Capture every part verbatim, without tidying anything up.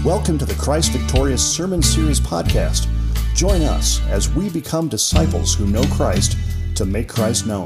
Welcome to the Christ Victorious Sermon Series podcast. Join us as we become disciples who know Christ to make Christ known.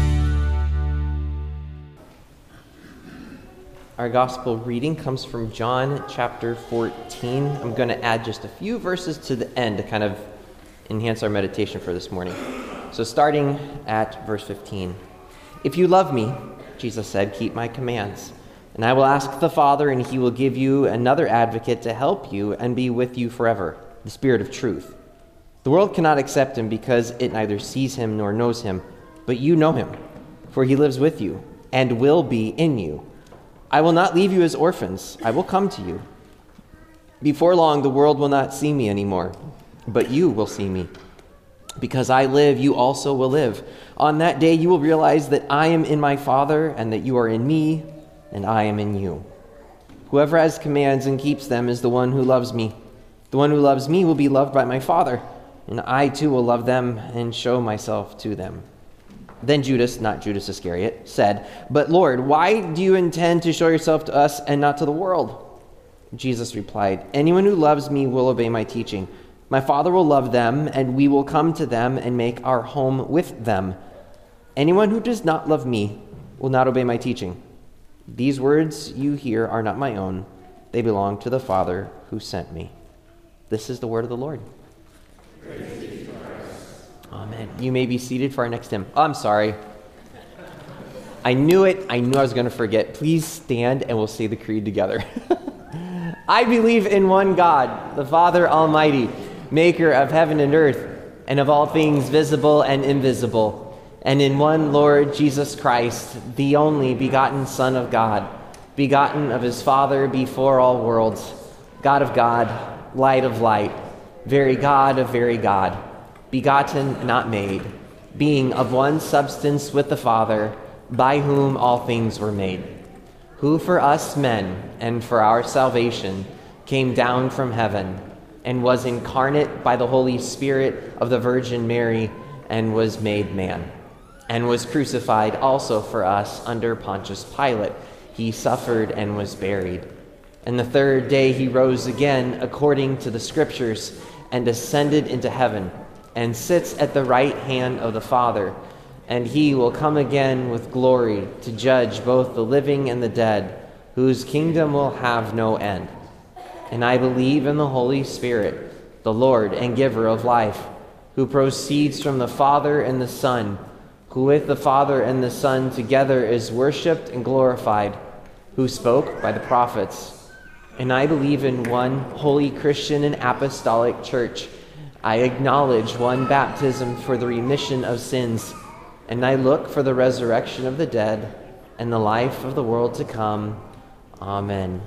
Our gospel reading comes from John chapter fourteen. I'm going to add just a few verses to the end to kind of enhance our meditation for this morning. So starting at verse fifteen. If you love me, Jesus said, keep my commands. And I will ask the Father, and he will give you another advocate to help you and be with you forever, the Spirit of truth. The world cannot accept him because it neither sees him nor knows him, but you know him, for he lives with you and will be in you. I will not leave you as orphans. I will come to you. Before long, the world will not see me anymore, but you will see me. Because I live, you also will live. On that day, you will realize that I am in my Father, and that you are in me, and I am in you. Whoever has commands and keeps them is the one who loves me. The one who loves me will be loved by my Father, and I too will love them and show myself to them. Then Judas, not Judas Iscariot, said, But Lord, why do you intend to show yourself to us and not to the world? Jesus replied, Anyone who loves me will obey my teaching. My Father will love them, and we will come to them and make our home with them. Anyone who does not love me will not obey my teaching. These words you hear are not my own. They belong to the Father who sent me. This is the word of the Lord. Praise be to Christ. Amen. You may be seated for our next hymn. Oh, I'm sorry. I knew it. I knew I was going to forget. Please stand and we'll say the creed together. I believe in one God, the Father Almighty, maker of heaven and earth, and of all things visible and invisible, and in one Lord Jesus Christ, the only begotten Son of God, begotten of his Father before all worlds, God of God, light of light, very God of very God, begotten, not made, being of one substance with the Father, by whom all things were made, who for us men and for our salvation came down from heaven, and was incarnate by the Holy Spirit of the Virgin Mary, and was made man, and was crucified also for us under Pontius Pilate. He suffered and was buried. And the third day he rose again according to the Scriptures, and ascended into heaven, and sits at the right hand of the Father. And he will come again with glory to judge both the living and the dead, whose kingdom will have no end. And I believe in the Holy Spirit, the Lord and giver of life, who proceeds from the Father and the Son, who with the Father and the Son together is worshipped and glorified, who spoke by the prophets. And I believe in one holy Christian and apostolic church. I acknowledge one baptism for the remission of sins, and I look for the resurrection of the dead and the life of the world to come. Amen.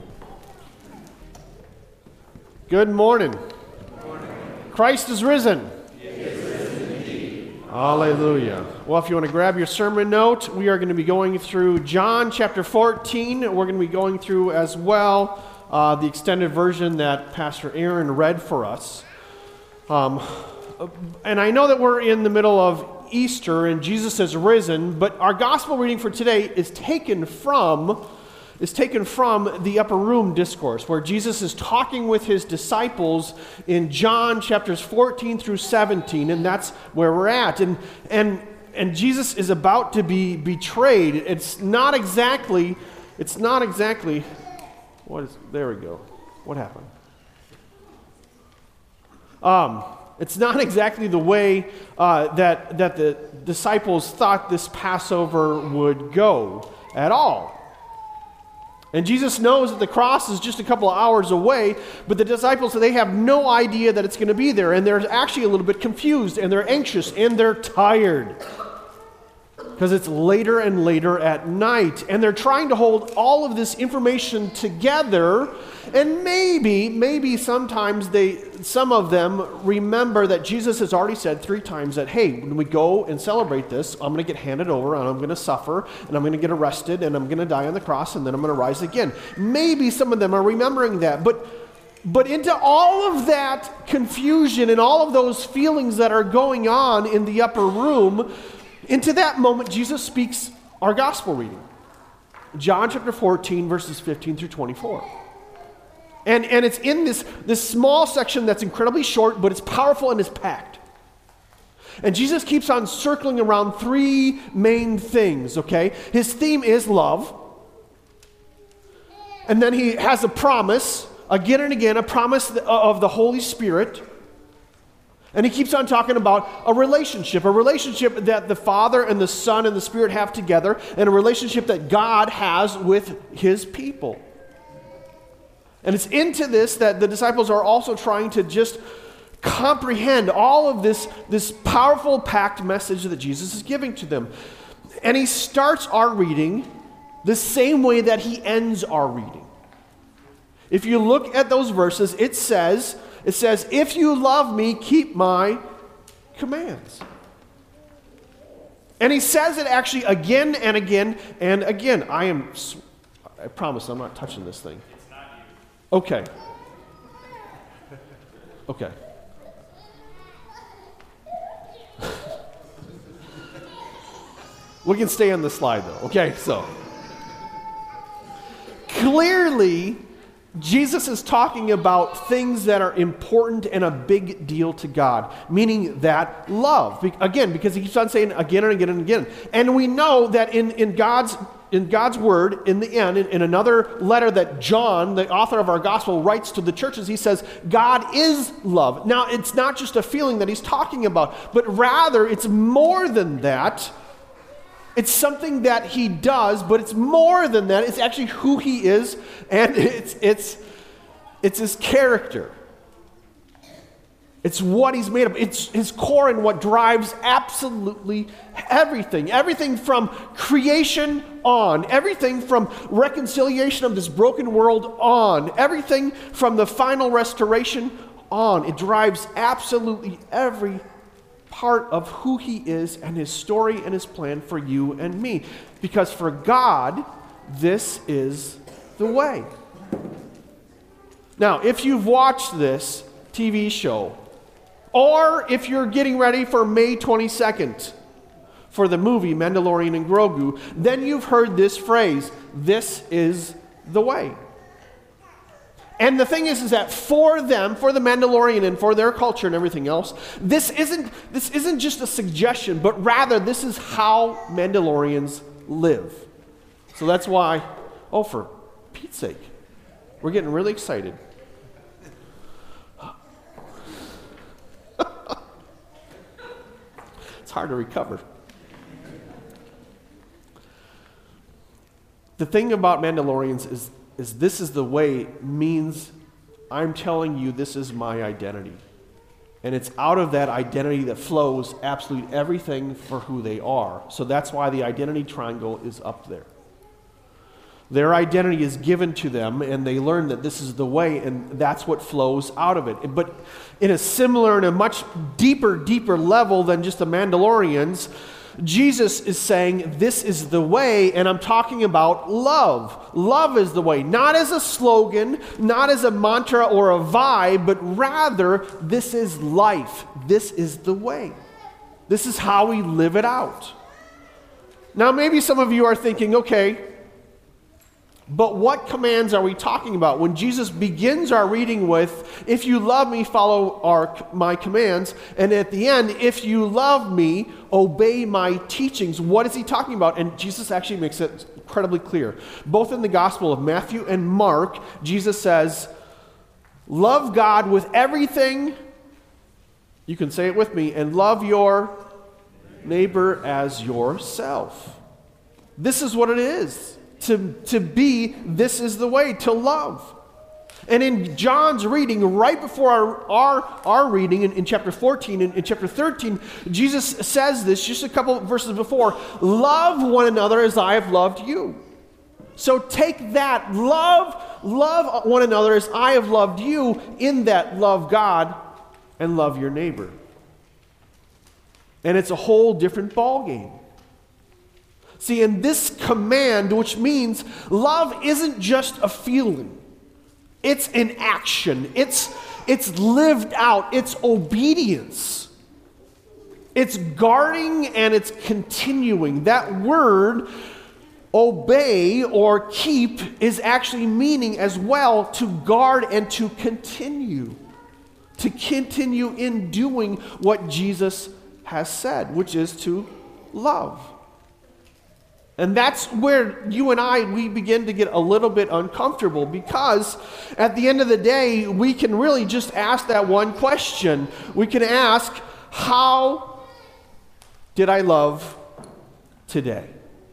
Good morning. Good morning. Christ is risen. He is risen indeed. Hallelujah. Well, if you want to grab your sermon note, we are going to be going through John chapter fourteen. We're going to be going through as well uh, the extended version that Pastor Aaron read for us. Um, and I know that we're in the middle of Easter and Jesus has risen, but our gospel reading for today is taken from is taken from the upper room discourse, where Jesus is talking with his disciples in John chapters fourteen through seventeen, and that's where we're at. And and and Jesus is about to be betrayed. It's not exactly, it's not exactly, what is, there we go. What happened? Um, it's not exactly the way uh, that that the disciples thought this Passover would go at all. And Jesus knows that the cross is just a couple of hours away, but the disciples, they have no idea that it's going to be there, and they're actually a little bit confused, and they're anxious, and they're tired, because it's later and later at night, and they're trying to hold all of this information together, and maybe, maybe sometimes they, some of them remember that Jesus has already said three times that, hey, when we go and celebrate this, I'm going to get handed over, and I'm going to suffer, and I'm going to get arrested, and I'm going to die on the cross, and then I'm going to rise again. Maybe some of them are remembering that, but But into all of that confusion and all of those feelings that are going on in the upper room, into that moment, Jesus speaks our gospel reading. John chapter fourteen, verses fifteen through twenty-four. And, and it's in this, this small section that's incredibly short, but it's powerful and it's packed. And Jesus keeps on circling around three main things, okay? His theme is love. And then he has a promise, again and again, a promise of the Holy Spirit. And he keeps on talking about a relationship, a relationship that the Father and the Son and the Spirit have together, and a relationship that God has with his people. And it's into this that the disciples are also trying to just comprehend all of this, this powerful, packed message that Jesus is giving to them. And he starts our reading the same way that he ends our reading. If you look at those verses, it says, it says, if you love me, keep my commands. And he says it actually again and again and again. I am, I promise I'm not touching this thing. It's not you. Okay. Okay. We can stay on the slide though. Okay, so. Clearly, Jesus is talking about things that are important and a big deal to God, meaning that love. Be- again, because he keeps on saying again and again and again. And we know that in, in God's in God's word, in the end, in, in another letter that John, the author of our gospel, writes to the churches, he says, God is love. Now, it's not just a feeling that he's talking about, but rather it's more than that. It's something that he does, but it's more than that. It's actually who he is, and it's it's it's his character. It's what he's made of. It's his core and what drives absolutely everything. Everything from creation on. Everything from reconciliation of this broken world on. Everything from the final restoration on. It drives absolutely every part of who he is and his story and his plan for you and me. Because for God, this is the way. Now, if you've watched this T V show, or if you're getting ready for May twenty-second for the movie Mandalorian and Grogu, then you've heard this phrase, this is the way. And the thing is, is that for them, for the Mandalorian and for their culture and everything else, this isn't, this isn't just a suggestion, but rather this is how Mandalorians live. So that's why, oh, for Pete's sake, we're getting really excited. It's hard to recover. The thing about Mandalorians is is this is the way means I'm telling you this is my identity. And it's out of that identity that flows absolutely everything for who they are. So that's why the identity triangle is up there. Their identity is given to them, and they learn that this is the way, and that's what flows out of it. But in a similar and a much deeper, deeper level than just the Mandalorians, Jesus is saying, this is the way, and I'm talking about love. Love is the way, not as a slogan, not as a mantra or a vibe, but rather, this is life. This is the way. This is how we live it out. Now, maybe some of you are thinking, okay, but what commands are we talking about? When Jesus begins our reading with, if you love me, follow our, my commands, and at the end, if you love me, obey my teachings. What is he talking about? And Jesus actually makes it incredibly clear. Both in the Gospel of Matthew and Mark, Jesus says, love God with everything, you can say it with me, and love your neighbor as yourself. This is what it is. To, to be, this is the way, to love. And in John's reading, right before our, our, our reading in, in chapter fourteen and in, in chapter thirteen, Jesus says this just a couple verses before, love one another as I have loved you. So take that, love, love one another as I have loved you, in that love God and love your neighbor. And it's a whole different ballgame. See, in this command, which means love isn't just a feeling. It's an action. It's, it's lived out. It's obedience. It's guarding and it's continuing. That word obey or keep is actually meaning as well to guard and to continue. To continue in doing what Jesus has said, which is to love. And that's where you and I, we begin to get a little bit uncomfortable, because at the end of the day, we can really just ask that one question. We can ask, how did I love today?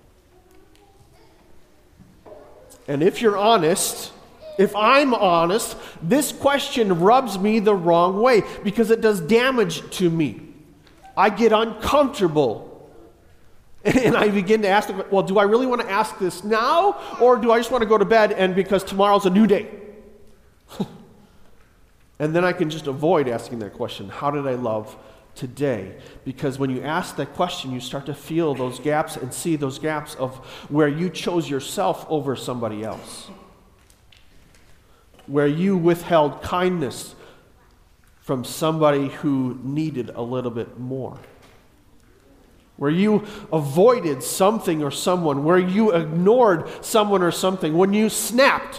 And if you're honest, if I'm honest, this question rubs me the wrong way because it does damage to me. I get uncomfortable. And I begin to ask, well, do I really want to ask this now? Or do I just want to go to bed and because tomorrow's a new day? And then I can just avoid asking that question, how did I love today? Because when you ask that question, you start to feel those gaps and see those gaps of where you chose yourself over somebody else. Where you withheld kindness from somebody who needed a little bit more. Where you avoided something or someone, where you ignored someone or something, when you snapped,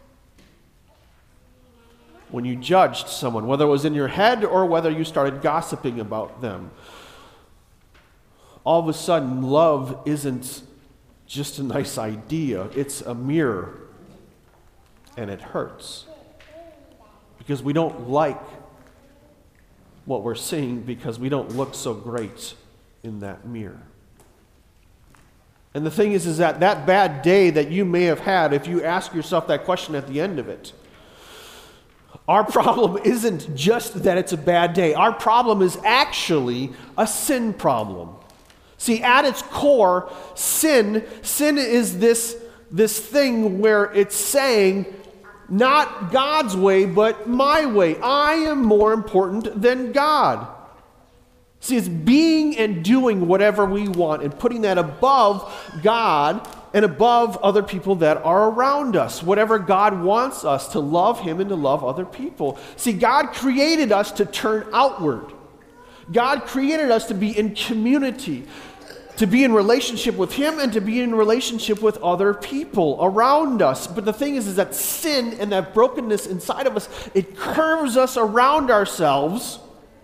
when you judged someone, whether it was in your head or whether you started gossiping about them. All of a sudden, love isn't just a nice idea, it's a mirror, and it hurts. Because we don't like what we're seeing because we don't look so great in that mirror. And the thing is, is that that bad day that you may have had, if you ask yourself that question at the end of it, our problem isn't just that it's a bad day. Our problem is actually a sin problem. See, at its core, sin, sin is this, this thing where it's saying, not God's way, but my way. I am more important than God. See, it's being and doing whatever we want and putting that above God and above other people that are around us. Whatever God wants us to love Him and to love other people. See, God created us to turn outward. God created us to be in community, to be in relationship with Him and to be in relationship with other people around us. But the thing is, is that sin and that brokenness inside of us, it curves us around ourselves.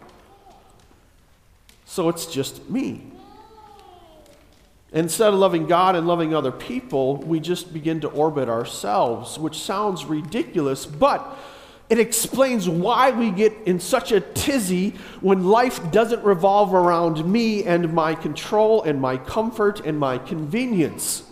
So it's just me. Instead of loving God and loving other people, we just begin to orbit ourselves, which sounds ridiculous, but it explains why we get in such a tizzy when life doesn't revolve around me and my control and my comfort and my convenience.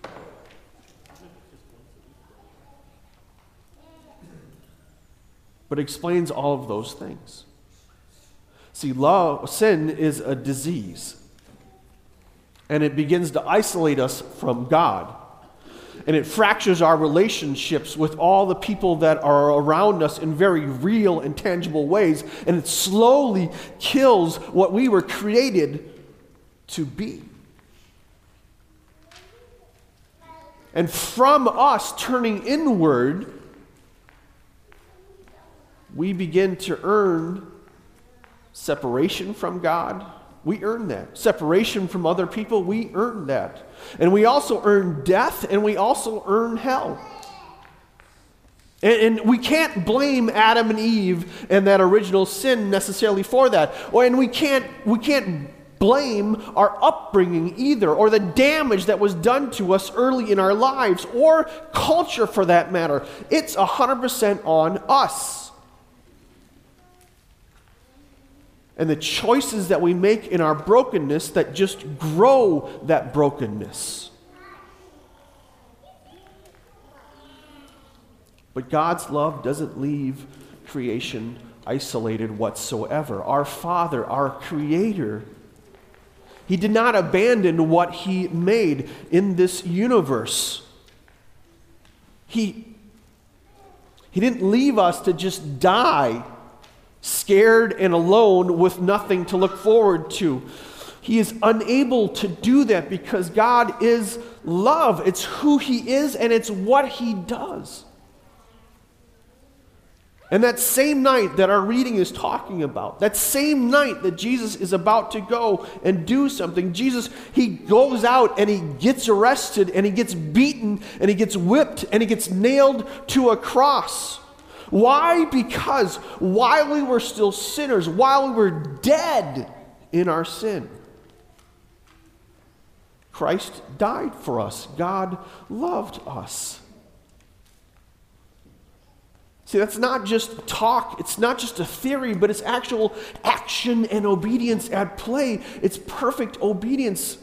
But it explains all of those things. See, love, sin is a disease. And it begins to isolate us from God. And it fractures our relationships with all the people that are around us in very real and tangible ways. And it slowly kills what we were created to be. And from us turning inward, we begin to earn separation from God. We earn that. Separation from other people, we earn that. And we also earn death, and we also earn hell. And, and we can't blame Adam and Eve and that original sin necessarily for that. Or, and we can't, we can't blame our upbringing either, or the damage that was done to us early in our lives, or culture for that matter. It's one hundred percent on us. And the choices that we make in our brokenness that just grow that brokenness. But God's love doesn't leave creation isolated whatsoever. Our Father, our Creator, He did not abandon what He made in this universe. He, he didn't leave us to just die scared and alone with nothing to look forward to. He is unable to do that because God is love. It's who He is and it's what He does. And that same night that our reading is talking about, that same night that Jesus is about to go and do something, Jesus, he goes out and he gets arrested and he gets beaten and he gets whipped and he gets nailed to a cross. Why? Because while we were still sinners, while we were dead in our sin, Christ died for us. God loved us. See, that's not just talk, it's not just a theory, but it's actual action and obedience at play. It's perfect obedience.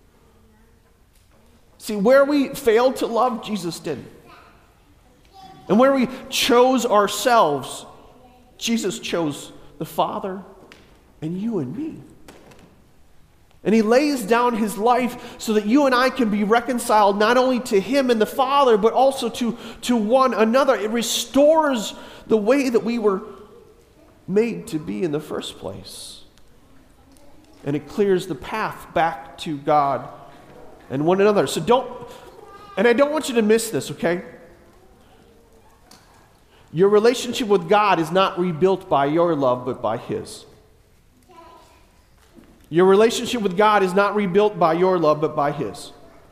See, where we failed to love, Jesus did. And where we chose ourselves, Jesus chose the Father and you and me. And he lays down his life so that you and I can be reconciled not only to him and the Father, but also to, to one another. It restores the way that we were made to be in the first place. And it clears the path back to God and one another. So don't, and I don't want you to miss this, okay? Your relationship with God is not rebuilt by your love, but by his. Your relationship with God is not rebuilt by your love, but by his.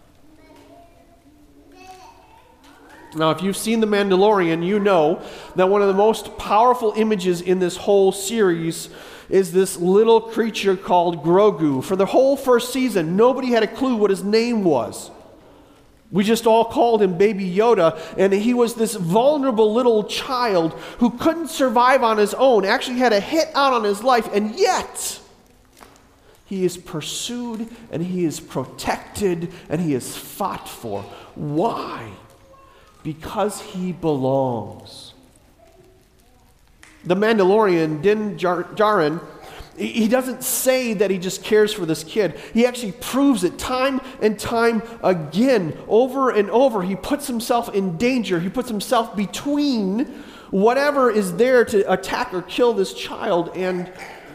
Now, if you've seen The Mandalorian, you know that one of the most powerful images in this whole series is this little creature called Grogu. For the whole first season, nobody had a clue what his name was. We just all called him Baby Yoda, and he was this vulnerable little child who couldn't survive on his own, actually had a hit out on his life, and yet he is pursued, and he is protected, and he is fought for. Why? Because he belongs. The Mandalorian, Din Djarin, he doesn't say that he just cares for this kid. He actually proves it time and time again, over and over. He puts himself in danger. He puts himself between whatever is there to attack or kill this child and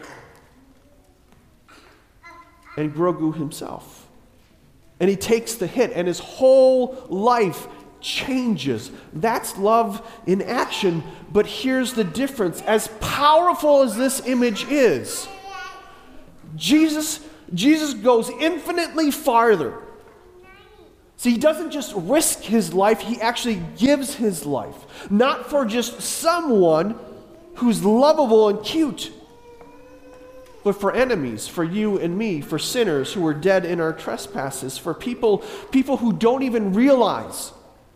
and Grogu himself. And he takes the hit, and his whole life changes. That's love in action. But here's the difference. As powerful as this image is, Jesus, Jesus goes infinitely farther. See, he doesn't just risk his life, he actually gives his life. Not for just someone who's lovable and cute, but for enemies, for you and me, for sinners who are dead in our trespasses, for people, people who don't even realize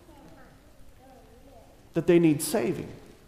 that they need saving.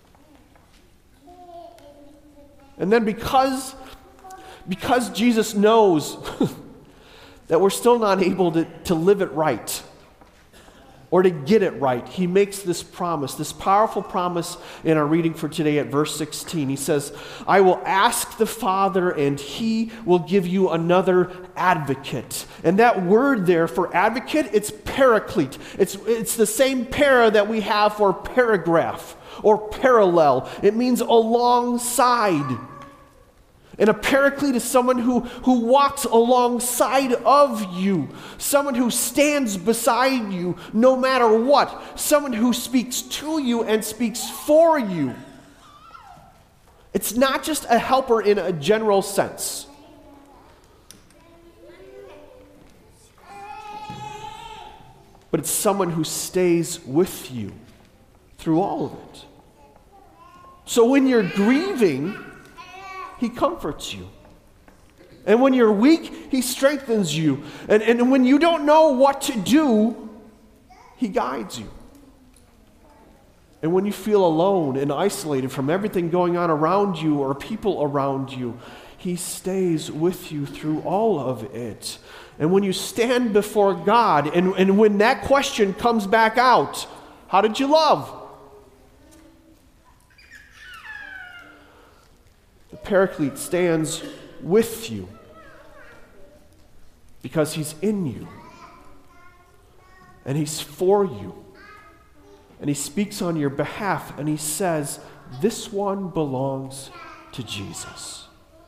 And then because, because Jesus knows that we're still not able to, to live it right or to get it right, he makes this promise, this powerful promise in our reading for today at verse sixteen. He says, I will ask the Father and he will give you another advocate. And that word there for advocate, it's paraclete. It's, it's the same para that we have for paragraph or parallel. It means alongside. And a paraclete is someone who, who walks alongside of you. Someone who stands beside you no matter what. Someone who speaks to you and speaks for you. It's not just a helper in a general sense. But it's someone who stays with you through all of it. So when you're grieving, he comforts you. And when you're weak, he strengthens you. And, and when you don't know what to do, he guides you. And when you feel alone and isolated from everything going on around you or people around you, he stays with you through all of it. And when you stand before God, and, and when that question comes back out, how did you love? The Paraclete stands with you because he's in you and he's for you and he speaks on your behalf and he says, this one belongs to Jesus.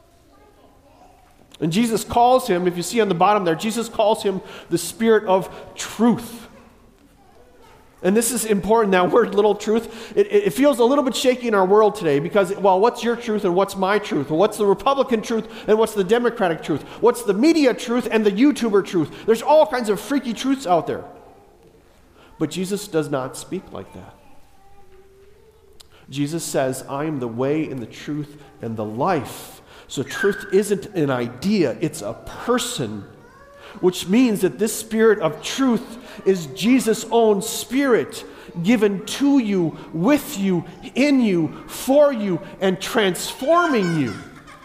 And Jesus calls him, if you see on the bottom there, Jesus calls him the Spirit of truth. And this is important, that word little truth. It, it feels a little bit shaky in our world today because, well, what's your truth and what's my truth? Well, what's the Republican truth and what's the Democratic truth? What's the media truth and the YouTuber truth? There's all kinds of freaky truths out there. But Jesus does not speak like that. Jesus says, I am the way and the truth and the life. So truth isn't an idea, it's a person. Which means that this spirit of truth is Jesus' own spirit, given to you, with you, in you, for you, and transforming you.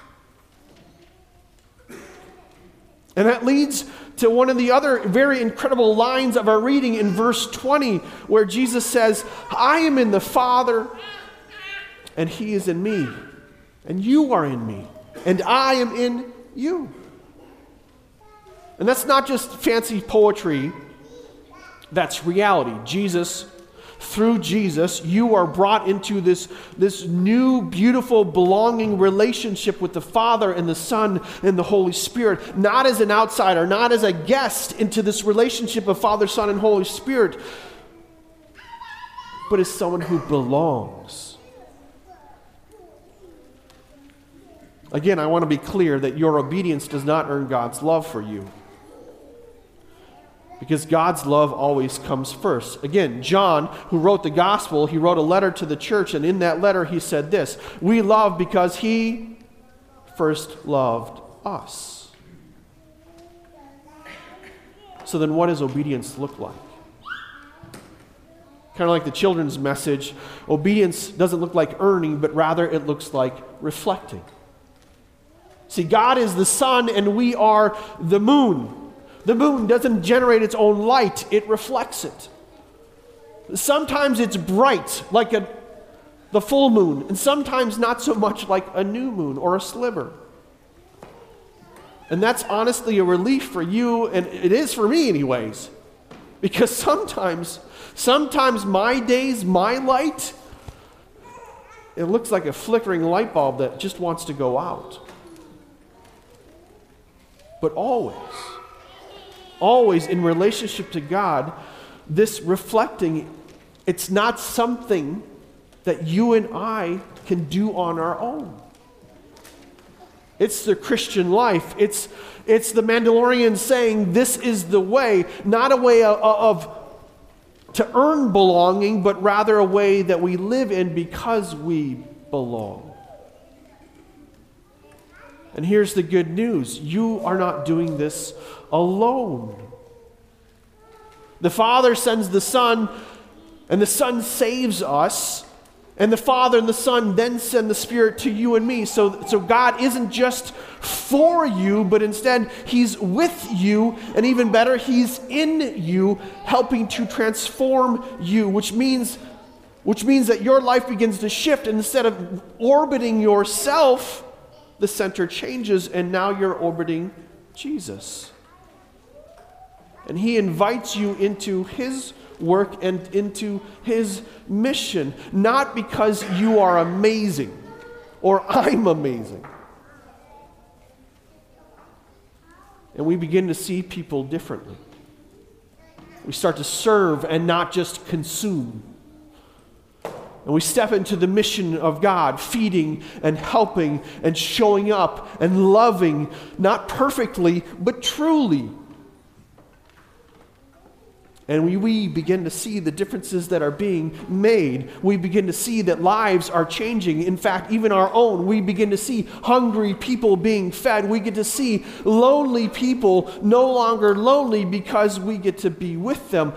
And that leads to one of the other very incredible lines of our reading in verse twenty, where Jesus says, I am in the Father, and He is in me, and you are in me, and I am in you. And that's not just fancy poetry, that's reality. Jesus, through Jesus, you are brought into this, this new, beautiful, belonging relationship with the Father and the Son and the Holy Spirit, not as an outsider, not as a guest into this relationship of Father, Son, and Holy Spirit, but as someone who belongs. Again, I want to be clear that your obedience does not earn God's love for you. Because God's love always comes first. Again, John, who wrote the gospel, he wrote a letter to the church, and in that letter he said this, we love because He first loved us. So then what does obedience look like? Kind of like the children's message, obedience doesn't look like earning, but rather it looks like reflecting. See, God is the sun and we are the moon. The moon doesn't generate its own light, it reflects it. Sometimes it's bright, like a, the full moon, and sometimes not so much, like a new moon or a sliver. And that's honestly a relief for you, and it is for me anyways. Because sometimes, sometimes my days, my light, it looks like a flickering light bulb that just wants to go out. But always, always in relationship to God, this reflecting, it's not something that you and I can do on our own. It's the Christian life. It's, it's the Mandalorian saying, this is the way, not a way of, of to earn belonging, but rather a way that we live in because we belong. And here's the good news. You are not doing this alone. The Father sends the Son, and the Son saves us, and the Father and the Son then send the Spirit to you and me. So, so God isn't just for you, but instead He's with you, and even better, He's in you, helping to transform you, which means, which means that your life begins to shift. And instead of orbiting yourself, the center changes, and now you're orbiting Jesus. And He invites you into His work and into His mission, not because you are amazing or I'm amazing. And we begin to see people differently. We start to serve and not just consume. And we step into the mission of God, feeding and helping and showing up and loving, not perfectly, but truly. And we, we begin to see the differences that are being made. We begin to see that lives are changing. In fact, even our own. We begin to see hungry people being fed. We get to see lonely people no longer lonely because we get to be with them.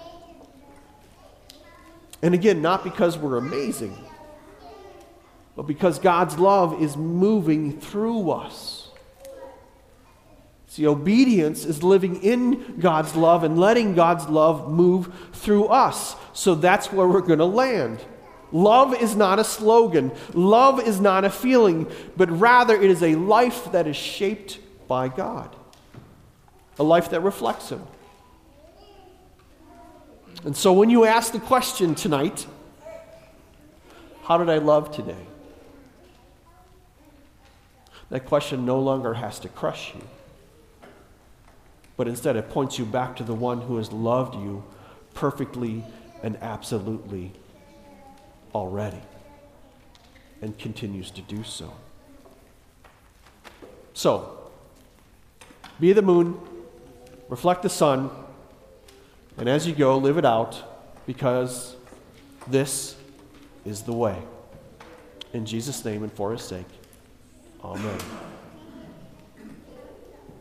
And again, not because we're amazing, but because God's love is moving through us. See, obedience is living in God's love and letting God's love move through us. So that's where we're going to land. Love is not a slogan. Love is not a feeling, but rather it is a life that is shaped by God. A life that reflects Him. And so when you ask the question tonight, how did I love today? That question no longer has to crush you, but instead it points you back to the one who has loved you perfectly and absolutely already, and continues to do so. So, be the moon, reflect the sun, and as you go, live it out, because this is the way. In Jesus' name and for his sake, amen.